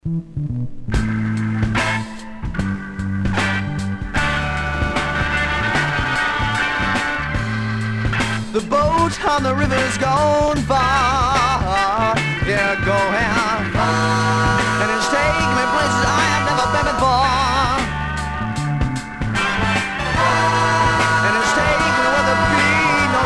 The boat on the river's gone far, yeah, going far, and it's taking me places I have never been before, and it's taking me where there be no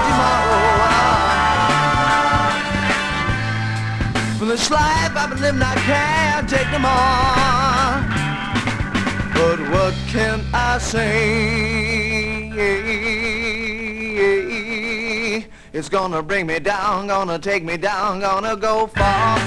tomorrow. For this life I've been living I can't take no more, but what can I say? It's gonna bring me down, gonna take me down, gonna go far.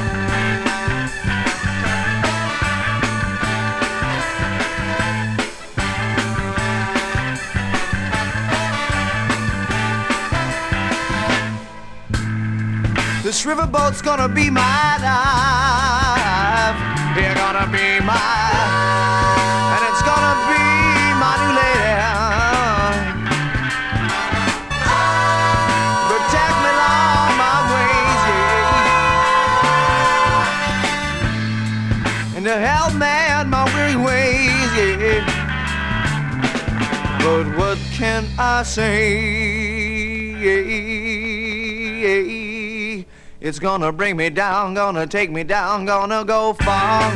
This riverboat's gonna be my life. You're gonna be mine, and it's gonna be my new lady. To help me in my weary ways, yeah. But what can I say? It's gonna bring me down, gonna take me down, gonna go far.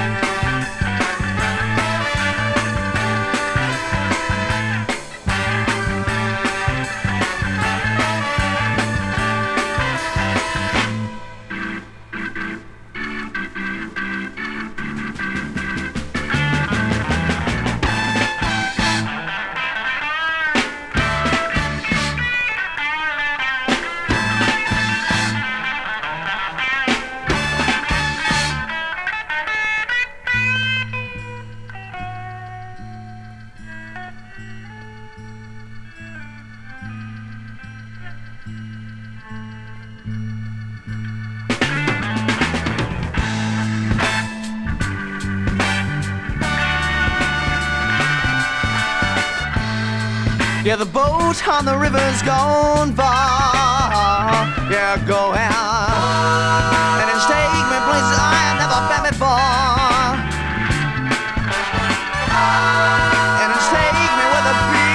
Yeah, the boat on the river's gone far, yeah, going, and it's taking me places I have never been before, and it's taking me where there be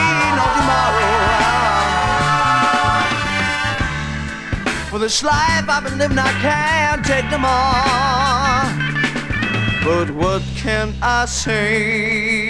no tomorrow. For this life I've been living I can't take no more, but what can I say?